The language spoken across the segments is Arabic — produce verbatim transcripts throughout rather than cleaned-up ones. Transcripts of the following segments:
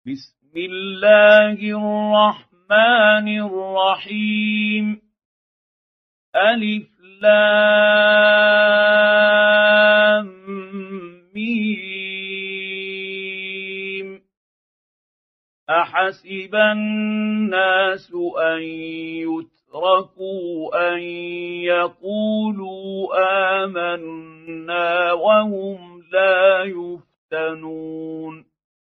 بسم الله الرحمن الرحيم ألف لام ميم أحسب الناس أن يتركوا أن يقولوا آمنا وهم لا يفتنون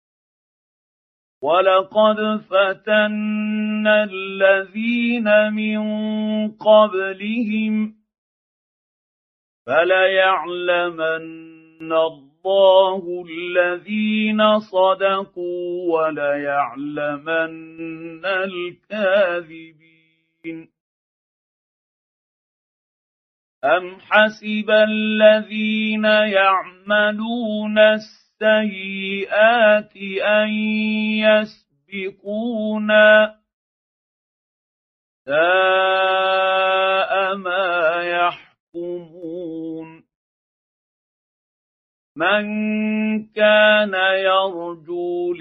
ولقد فتنا الذين من قبلهم فليعلمن الله الذين صدقوا وليعلمن الكاذبين أم حسب الذين يعملون السيئات أن يسبقونا ساء ما يحكمون من كان يرجو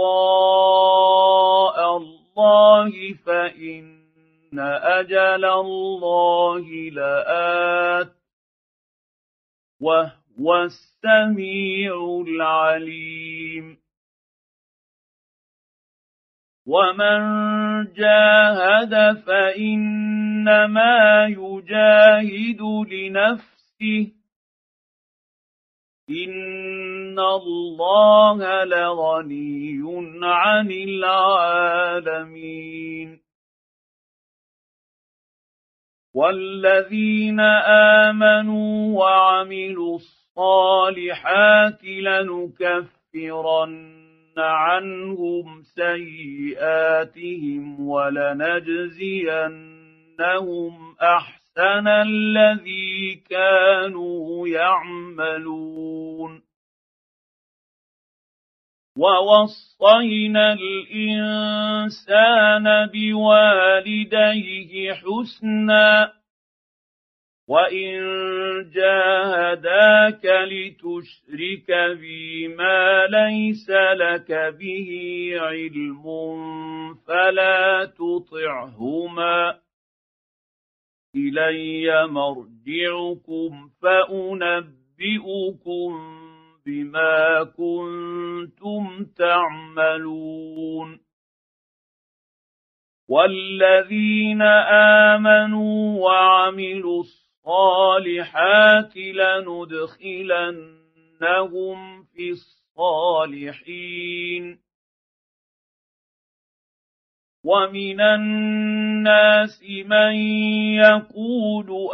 لقاء الله فإن أجل الله لآت وهو السميع العليم ومن جاهد فإنما يجاهد لنفسه إن الله لغني عن العالمين والذين آمنوا وعملوا الصالحات لنكفرن عنهم سيئاتهم ولنجزينهم أحسن الذي كانوا يعملون ووصينا الإنسان بوالديه حسنا وإن جاهداك لتشرك بي ما ليس لك به علم فلا تطعهما إلي مرجعكم فأنبئكم بما كنتم تعملون والذين آمنوا وعملوا الصالحات لندخلنهم في الصالحين ومن الناس من يقول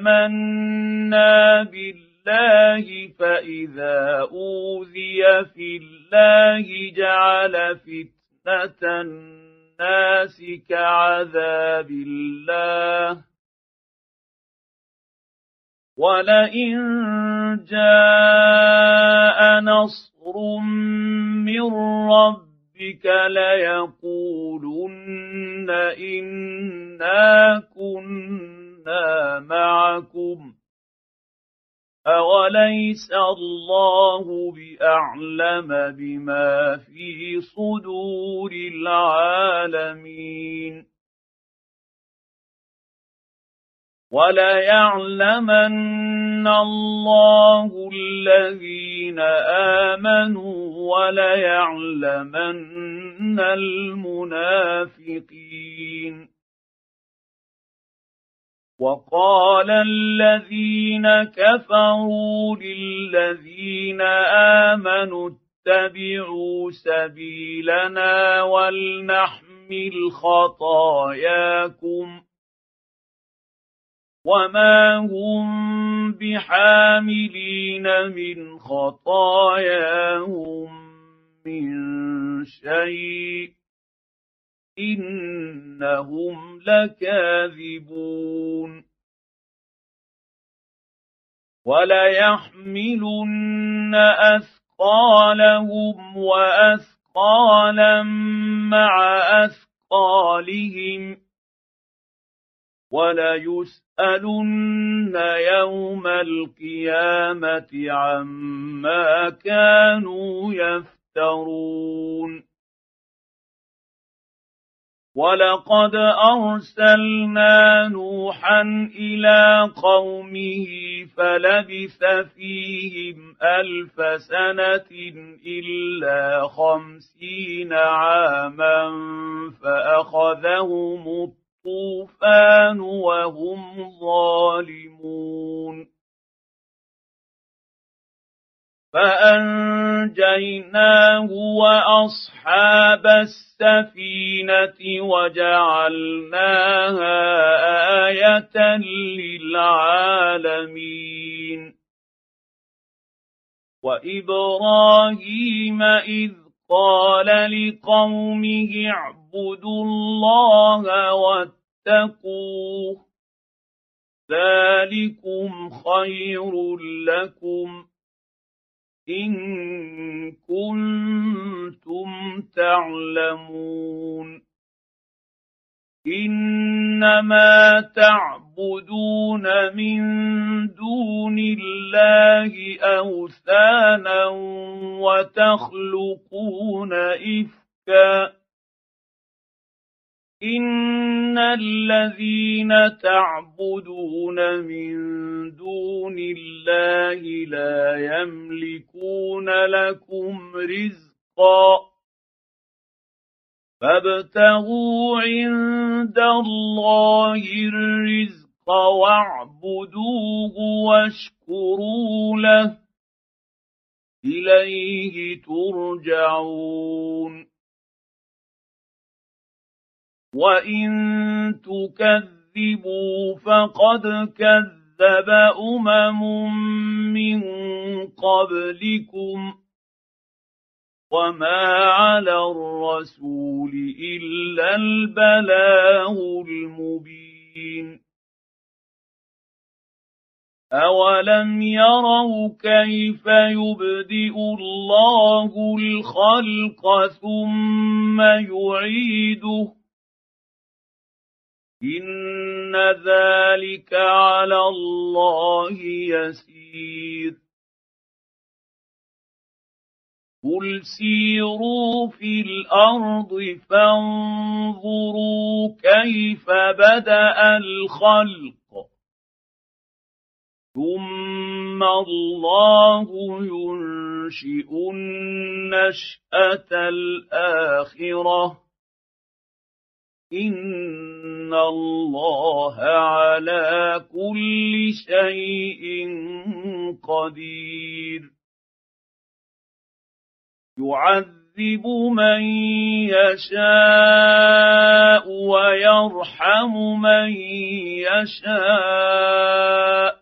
آمنا بالله الله فإذا أوذي في الله جعل فتنة الناس كعذاب الله ولئن جاء نصر من ربك ليقولن إنا كنا معكم أوليس الله بأعلم بما في صدور العالمين وليعلمن الله الذين آمنوا وليعلمن المنافقين وقال الذين كفروا للذين آمنوا اتبعوا سبيلنا ولنحمل خطاياكم وما هم بحاملين من خطاياهم من شيء إنهم لكاذبون وليحملن أثقالهم وأثقالا مع أثقالهم وليسألن يوم القيامة عما كانوا يفترون ولقد أرسلنا نوحا إلى قومه فلبث فيهم ألف سنة إلا خمسين عاما فأخذهم الطوفان وهم ظالمون فأنجيناه وأصحاب السفينة وجعلناها آية للعالمين وإبراهيم إذ قال لقومه اعبدوا الله واتقوه ذلكم خير لكم إن كنتم تعلمون إنما تعبدون من دون الله أوثانا وتخلقون إفكا إن الذين تعبدون من دون الله لا يملكون لكم رزقا فابتغوا عند الله الرزق واعبدوه واشكروا له إليه ترجعون وإن تكذبوا فقد كذب أمم من قبلكم وما على الرسول إلا البلاغ المبين أولم يروا كيف يبدئ الله الخلق ثم يعيده إن ذلك على الله يسير قل سيروا في الأرض فانظروا كيف بدأ الخلق ثم الله ينشئ النشأة الآخرة إن الله على كل شيء قدير يعذب من يشاء ويرحم من يشاء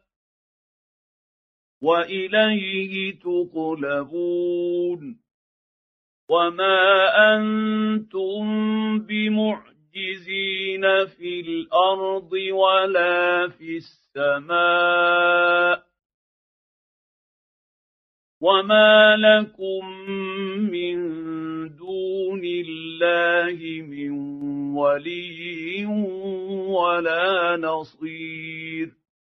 وإليه تقلبون وما أنتم بمعجزين في الأرض ولا في السماء وما لكم من دون الله من ولي ولا نصير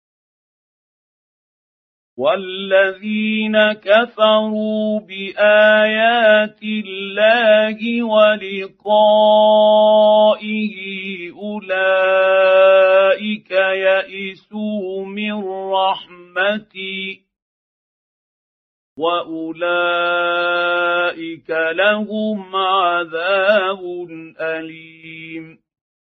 والذين كفروا بآيات الله ولقائه أولئك يئسوا من رحمتي وأولئك لهم عذاب أليم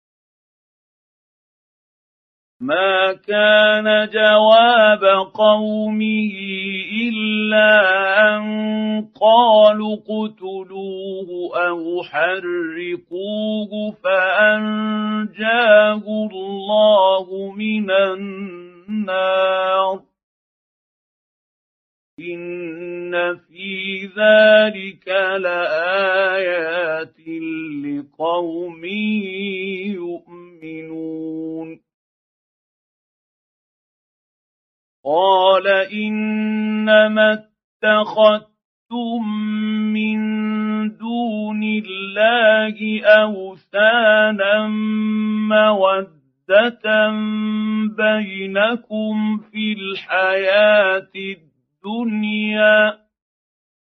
ما كان جواب قومه إلا أن قالوا اقتلوه أو حرقوه فأنجاه الله من النار إن في ذلك لآيات لقوم يؤمنون قال إنما اتخذتم من دون الله أوثانا مودة بينكم في الحياة الدنيا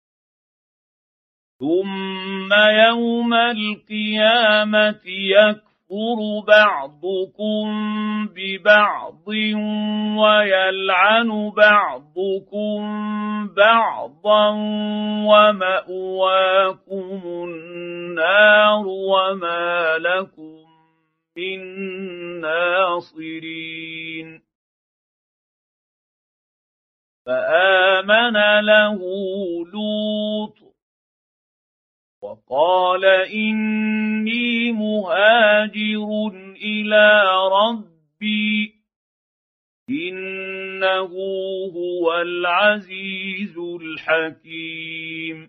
ثم يوم القيامة يكفر يكفر بعضكم ببعض ويلعن بعضكم بعضا ومأواكم النار وما لكم من ناصرين. فآمن له لوط وقال إني مهاجر إلى ربي إنه هو العزيز الحكيم.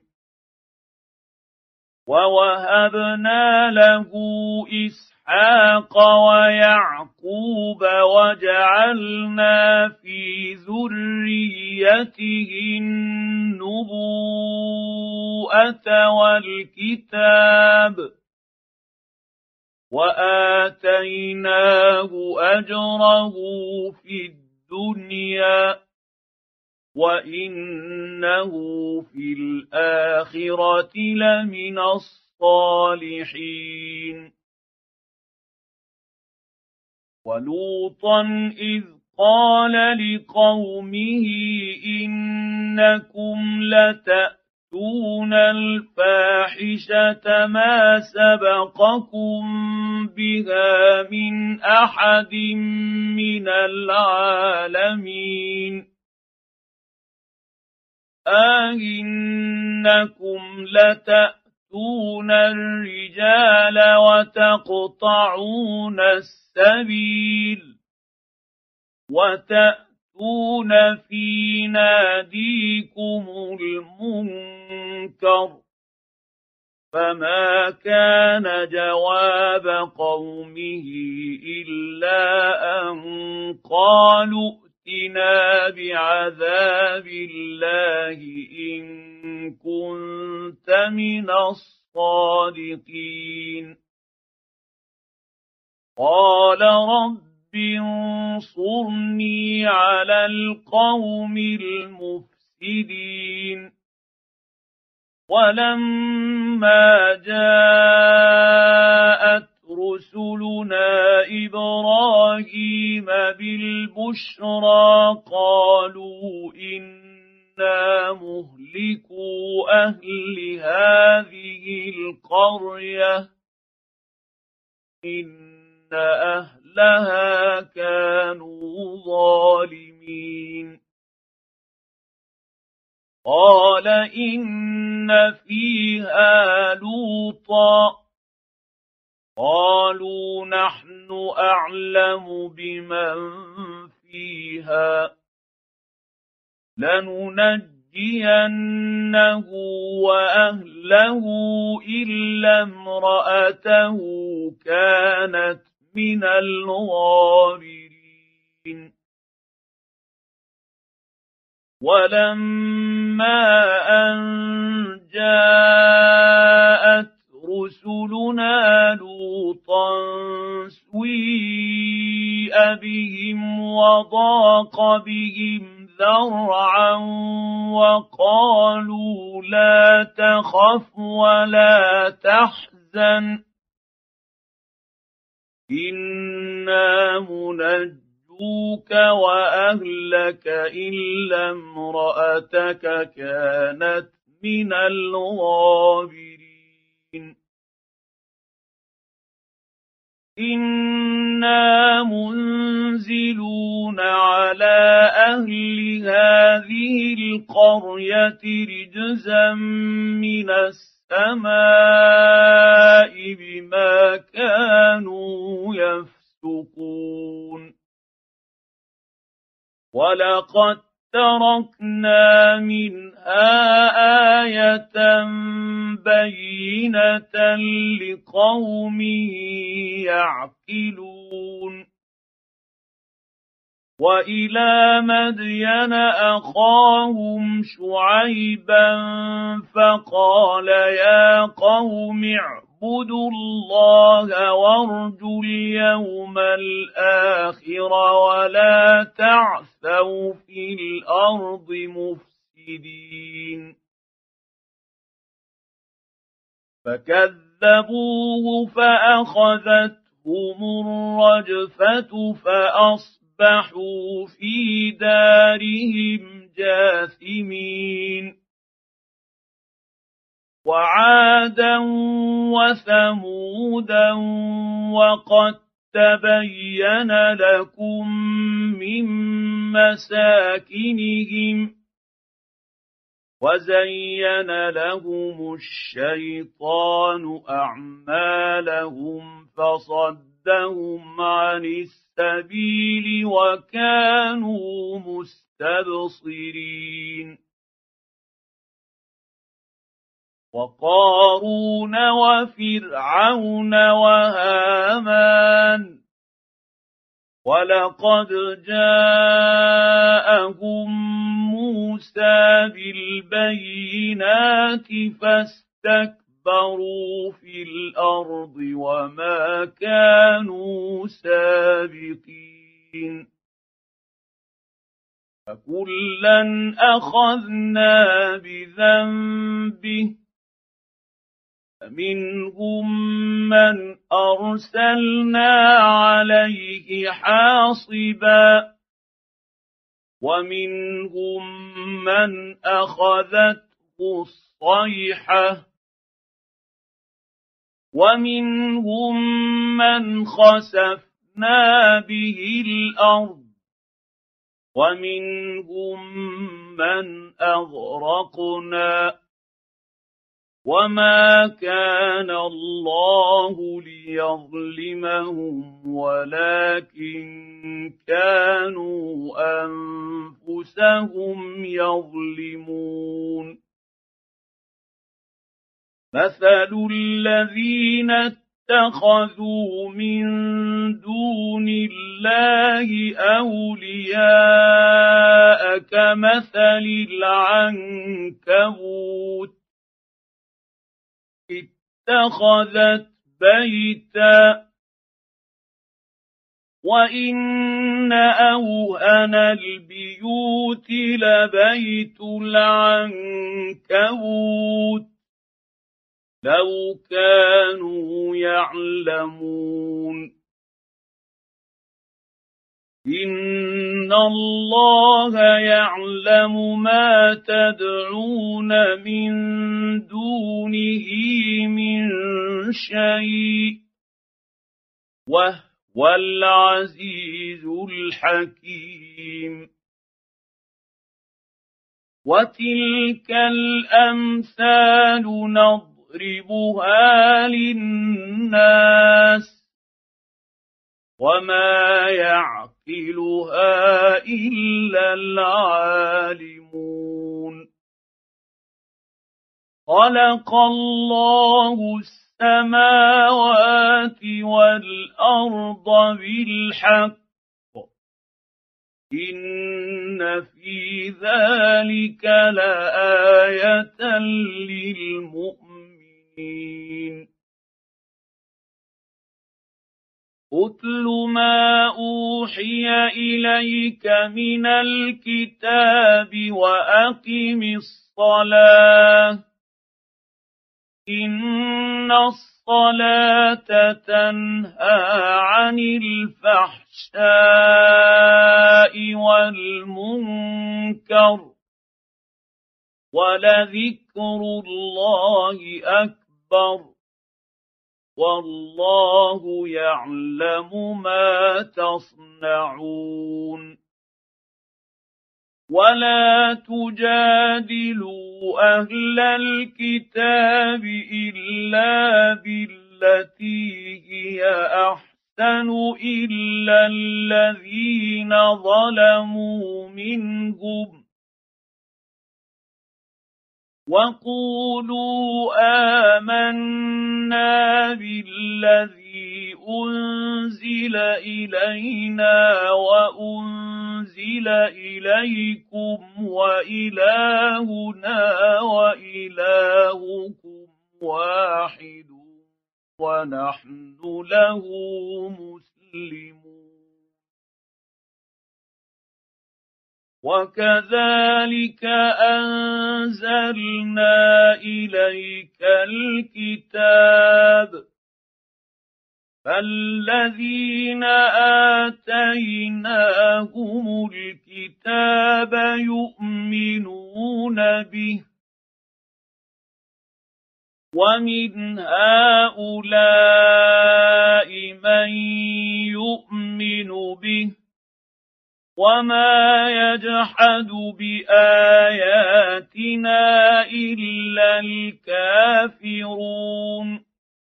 ووهبنا له إسحاق ويعقوب وجعلنا في ذريته النبوءة والكتاب وآتيناه أجره في الدنيا وإنه في الآخرة لمن الصالحين. ولوطا إذ قال لقومه إنكم لتأتون الفاحشة ما سبقكم بها من أحد من العالمين أئنكم لتأتون الرجال وتقطعون السبيل وتأتون في ناديكم المنكر. فما كان جواب قومه إلا أن قالوا ائتنا بعذاب الله إن كنت من الصادقين. قال رب انصرني على القوم المفسدين. ولما جاءت رسلنا إبراهيم بالبشرى قالوا إنا مهلكو أهل هذه القرية إن أهلها كانوا ظالمين. قال إن فيها لوطا قالوا نحن أعلم بمن فيها لننجينه وأهله إلا امرأته كانت من الغابرين. ولما أن جاءت رسلنا لوطا سيء بهم وضاق بهم ذرعا وقالوا لا تخف ولا تحزن إنا منجوك وأهلك إلا امرأتك كانت من الغابرين. إنا منزلون على أهل هذه القرية رجزا من السماء بما كانوا يفسقون. ولقد تركنا منها آية بينة لقوم يعقلون. وإلى مدين أخاهم شعيبا فقال يا قوم اعبدوا الله وارجوا اليوم الآخر ولا تعثوا في الأرض مفسدين. فكذبوه فأخذتهم فأخذتهم الرجفة فأصبحوا في دارهم جاثمين وعادا وثمودا وقد تبين لكم من مساكنهم وزين لهم الشيطان أعمالهم فصدهم عن السبيل وكانوا مستبصرين وقارون وفرعون وهامان ولقد جاءهم موسى بالبينات فاستكبروا في الأرض وما كانوا سابقين فكلا أخذنا بذنبه فمنهم من أرسلنا عليه حاصبا ومنهم من أخذته الصيحة ومنهم من خسفنا به الأرض ومنهم من أغرقنا وما كان الله ليظلمهم ولكن كانوا أنفسهم يظلمون مثل الذين اتخذوا من دون الله أولياء كمثل العنكبوت اتخذت بيتا وإن أوهن البيوت لبيت العنكبوت لو كانوا يعلمون إن الله يعلم ما تدعون من دونه من شيء وهو العزيز الحكيم وتلك الأمثال نضربها للناس وما يعقلها إلا العالمون خلق الله السماوات والأرض بالحق إن في ذلك لآية للمؤمنين أتل ما أوحي إليك من الكتاب وأقم الصلاة إن الصلاة تنهى عن الفحشاء والمنكر ولذكر الله أكبر والله يعلم ما تصنعون ولا تجادلوا أهل الكتاب إلا بالتي هي أحسن إلا الذين ظلموا منهم وقولوا آمنا بالذي أنزل إلينا وأنزل إليكم وإلهنا وإلهكم واحد ونحن له مسلمون وكذلك أنزلنا إليك الكتاب فالذين آتيناهم الكتاب يؤمنون به ومن هؤلاء من يؤمن به وما يجحد بآياتنا إلا الكافرون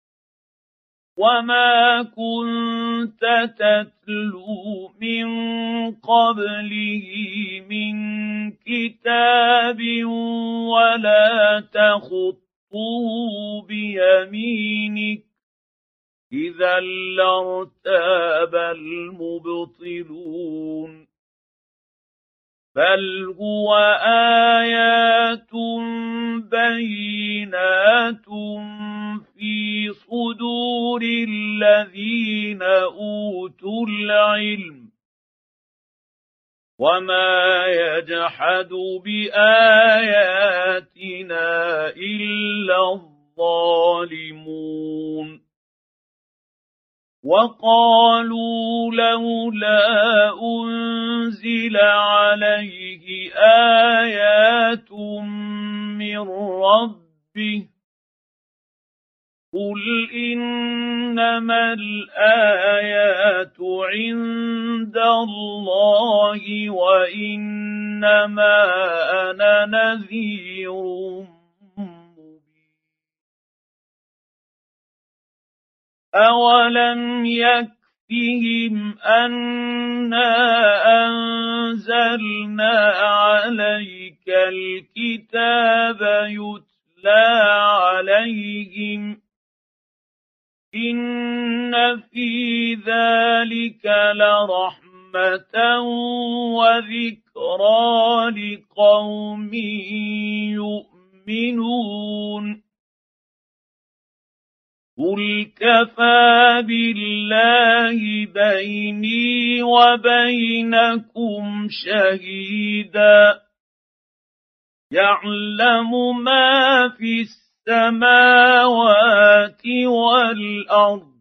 وما كنت تتلو من قبله من كتاب ولا تخطه بيمينك إذا لارتاب المبطلون بل هو آيات بينات في صدور الذين أوتوا العلم وما يجحد بآياتنا إلا الظالمون وقالوا لولا أنزل عليه آيات من ربه قل إنما الآيات عند الله وإنما أنا نذير أولم يكفهم أنا أنزلنا عليك الكتاب يتلى عليهم إن في ذلك لرحمة وذكرى لقوم يؤمنون قل كفى بالله بيني وبينكم شهيدا يعلم ما في السماوات والأرض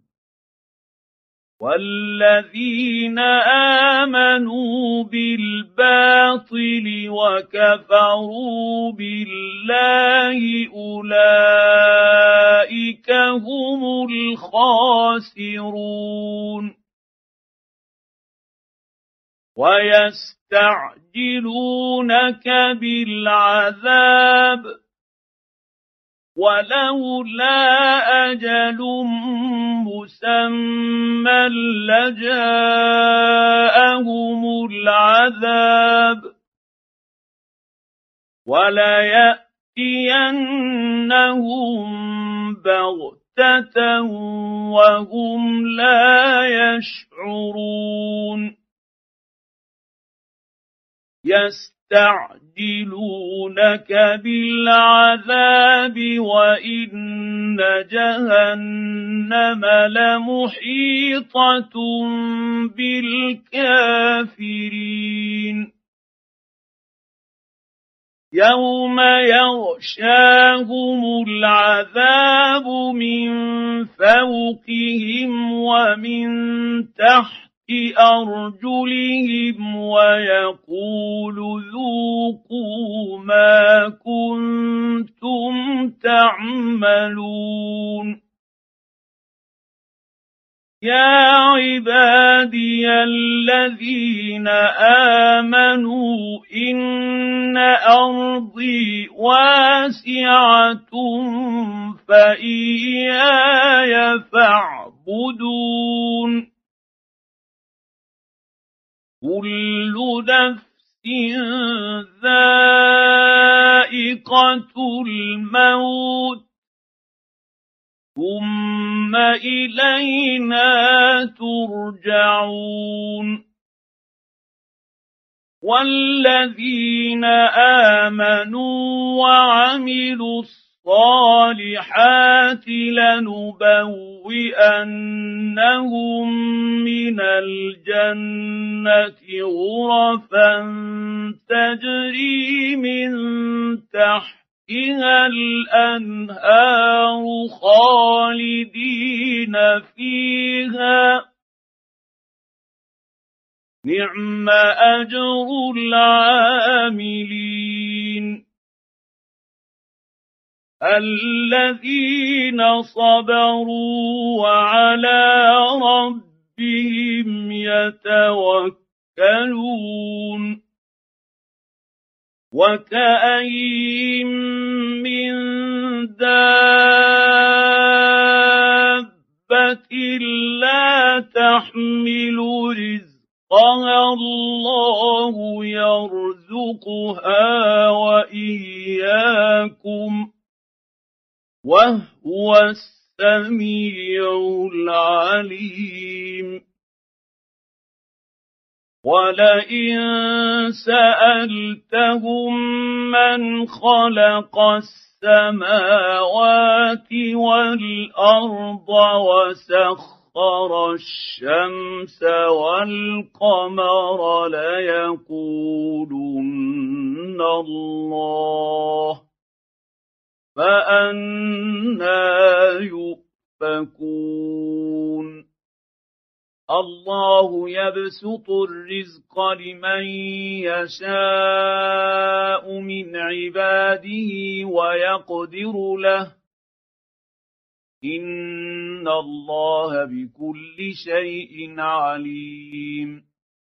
والذين آمنوا بالباطل وكفروا بالله أولئك هم الخاسرون ويستعجلونك بالعذاب ولولا أجل مسمى لجاءهم العذاب وليأتينهم بغتة وهم لا يشعرون يستعجلونك بالعذاب وإن جهنم لمحيطة بالكافرين يوم يغشاهم العذاب من فوقهم ومن تحت أرجلهم ويقول ذوقوا ما كنتم تعملون يا عبادي الذين آمنوا إن أرضي واسعة فإياي فاعبدون كل نفس ذائقة الموت ثم إلينا ترجعون والذين آمنوا وعملوا الصالحات لنبوئنهم من الجنة غرفا تجري من تحتها تحتها الأنهار خالدين فيها نعم أجر العاملين الذين صبروا وعلى ربهم يتوكلون وكأين من دابة لا تحمل رزقها الله يرزقها وإياكم وهو السميع العليم ولئن سألتهم من خلق السماوات والأرض وسخر الشمس والقمر ليقولن الله فأنى يؤفكون الله يبسط الرزق لمن يشاء من عباده ويقدر له إن الله بكل شيء عليم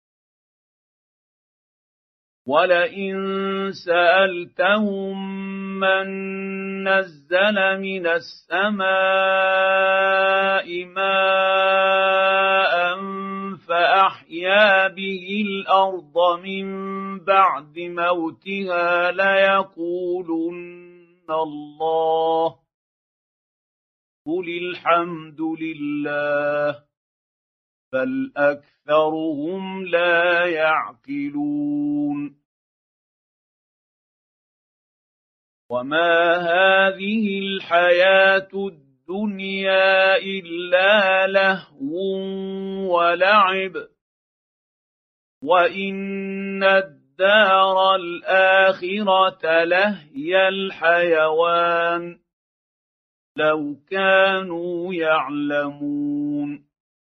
ولئن سألتهم من نزل من السماء ماء فأحيا به الأرض من بعد موتها ليقولن الله قل الحمد لله بل أكثرهم لا يعقلون وما هذه الحياة الدنيا إلا لهو ولعب وإن الدار الآخرة لهي الحيوان لو كانوا يعلمون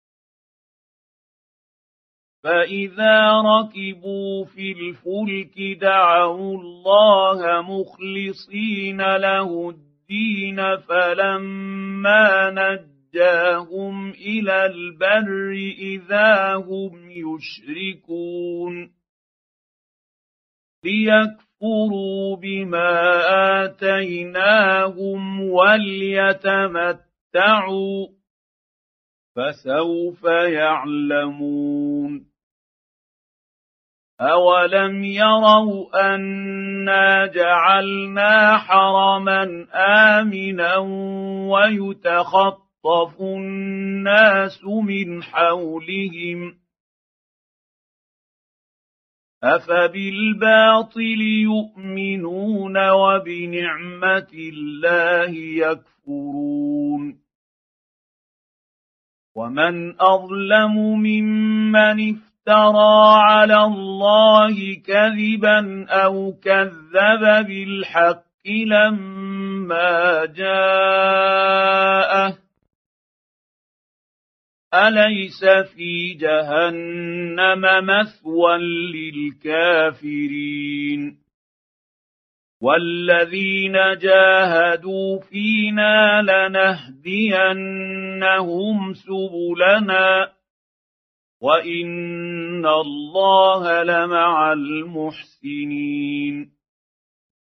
فإذا ركبوا في الفلك دعوا الله مخلصين له الدين فلما نجاهم إلى البر إذا هم يشركون ليكفروا بما آتيناهم وليتمتعوا فسوف يعلمون أولم يروا أنا جعلنا حرما آمنا ويتخطف الناس من حولهم أفبالباطل يؤمنون وبنعمة الله يكفرون ومن أظلم ممن افترى على الله كذبا أو كذب بالحق لما جاءه أليس في جهنم مثوى للكافرين والذين جاهدوا فينا لنهدينهم سبلنا وإن الله لمع المحسنين